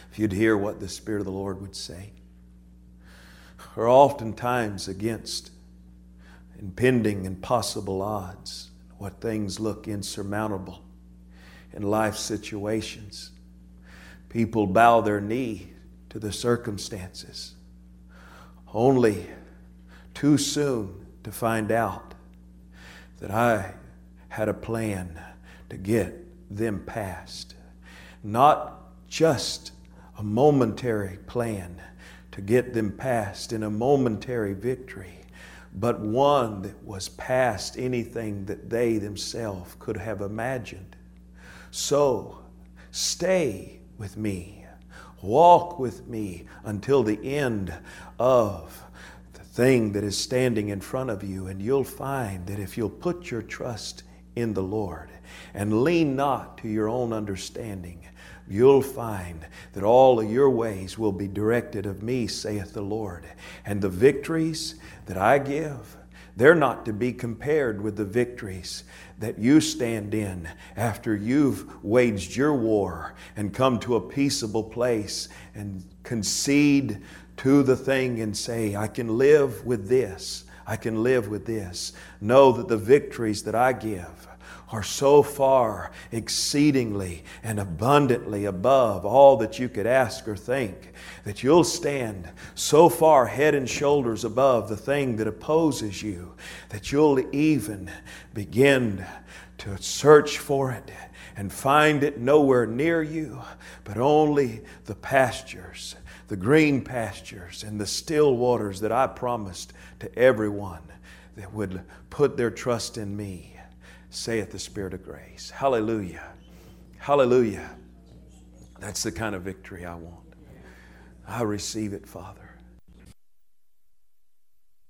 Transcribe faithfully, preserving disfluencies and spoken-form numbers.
if you'd hear what the Spirit of the Lord would say. Are oftentimes against impending and possible odds, what things look insurmountable in life situations. People bow their knee to the circumstances, only too soon to find out that I had a plan to get them past. Not just a momentary plan to get them past in a momentary victory, but one that was past anything that they themselves could have imagined. So, stay with me. Walk with me until the end of the thing that is standing in front of you, and you'll find that if you'll put your trust in the Lord and lean not to your own understanding, you'll find that all of your ways will be directed of me, saith the Lord. And the victories that I give, they're not to be compared with the victories that you stand in after you've waged your war and come to a peaceable place and concede to the thing and say, I can live with this. I can live with this. Know that the victories that I give are so far exceedingly and abundantly above all that you could ask or think, that you'll stand so far head and shoulders above the thing that opposes you, that you'll even begin to search for it and find it nowhere near you, but only the pastures, the green pastures and the still waters that I promised to everyone that would put their trust in me, saith the Spirit of grace. Hallelujah. Hallelujah. That's the kind of victory I want. I receive it, Father.